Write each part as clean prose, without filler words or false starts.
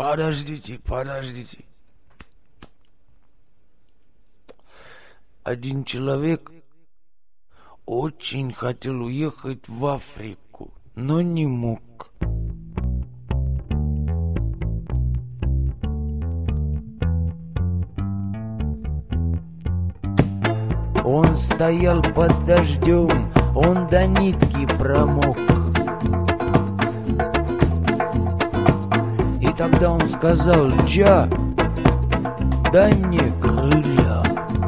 Подождите. Один человек очень хотел уехать в Африку, но не мог. Он стоял под дождем, он до нитки промок. И тогда он сказал: Джа, дай мне крылья.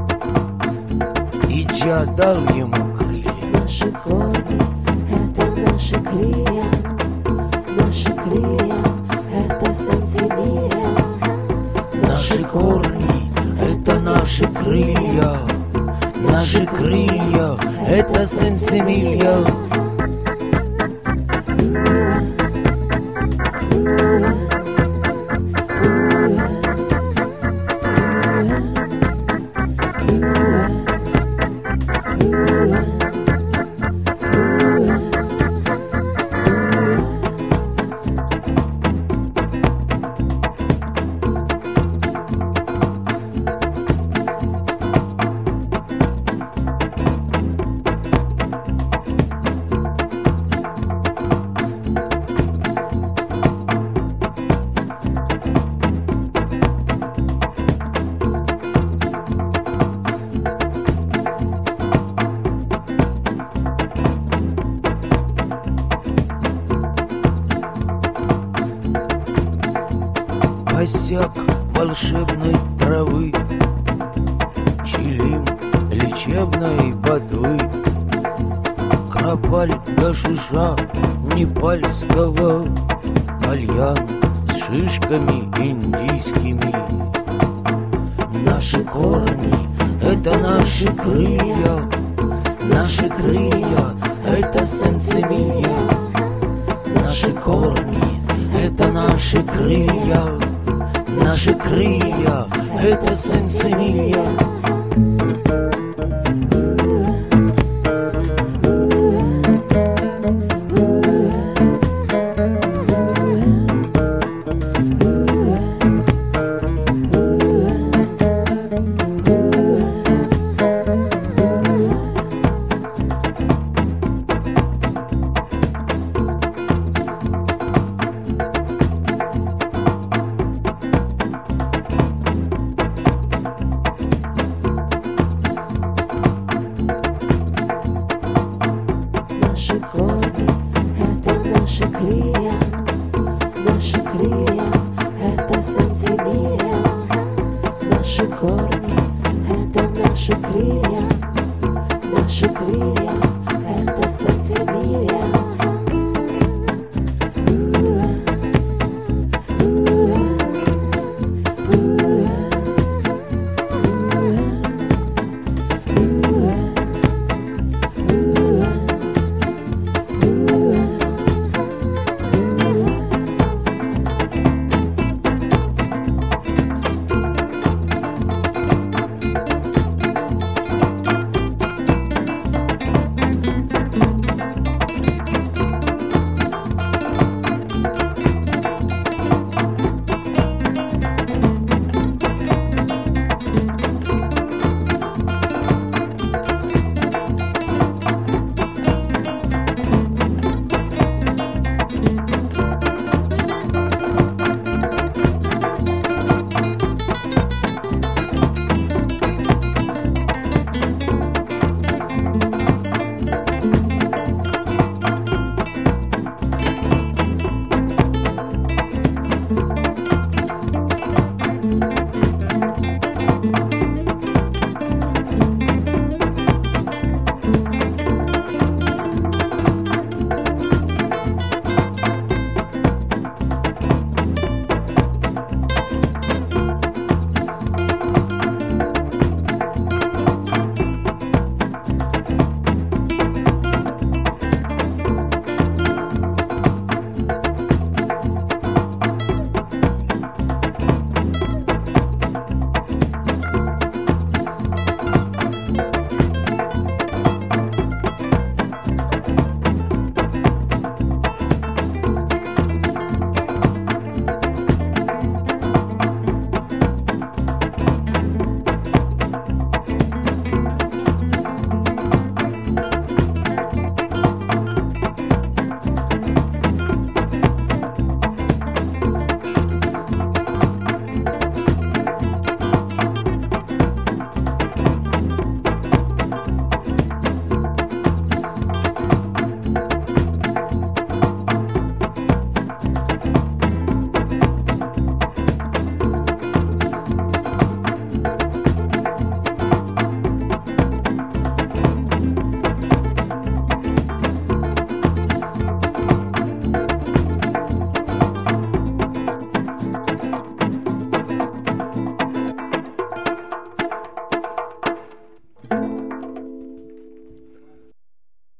И Джа дал ему крылья. Наши корни — это наши крылья. Наши крылья — это сантимилия. Наши корни — это наши крылья. Наши крылья — это сенсимилья. Косяк волшебной травы, чилим лечебной ботвы, кропаль до шиша непальского, кальян с шишками индийскими. Наши корни — это наши крылья. Наши крылья — это сенсимилья. Наши корни — это наши крылья. Наши крылья — это сенсимилья. Наши корни — это наши крылья. Наши крылья — это сантимилия. Наши корни — это наши крылья.